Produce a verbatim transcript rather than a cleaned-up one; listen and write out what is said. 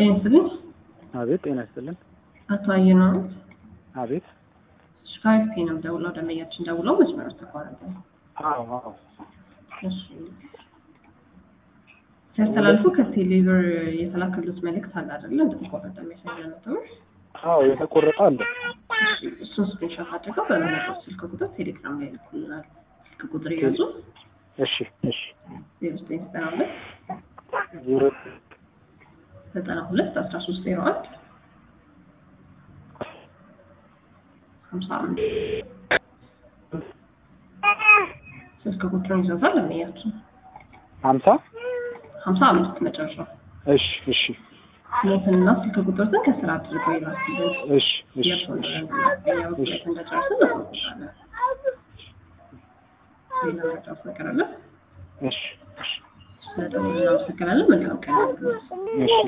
ጤንስልኝ አቤት ጤና ይስጥልን። አቶ አየነው አቤት ሽፋይፍ ነው ደውለው ደመያችን ደውለው መስመር ተቋረጠ። አዎ አዎ እሺ ተስተላልፎ ከቴሌቨር የተላከሉት መልእክት አለ አይደል? እንደተቆረጠ የሚያሳይ ነው። አዎ የተቆረጠ አለ። እሱ ስፔሻል አድርገው በመለስ ስልክ ቁጥር ቴሌግራም ላይ ልኩልናል። ስልክ ቁጥር ያዙ። እሺ እሺ ዜሮ ዘጠኝ ዘጠና ሁለት ዜሮ ዘጠና ሁለት አስራ ሶስት ዜሮ አንድ ሀምሳ አምስት ስልክ ቁጥሩን ይዘውታል ለሚያችሁ ሀምሳ ሀምሳ አምስት መጨረሻው። እሺ እሺ ሞትና ስልክ ቁጥሩን ከስራ አድርገው ይላክልኝ። እሺ እሺ እሺ እሺ እንደጨረሰ ነው። ሌላ ነገር ፈቀራለሁ። እሺ እሺ ስለዚህ ነው ሰከራለሁ። መልካም ቀን። እሺ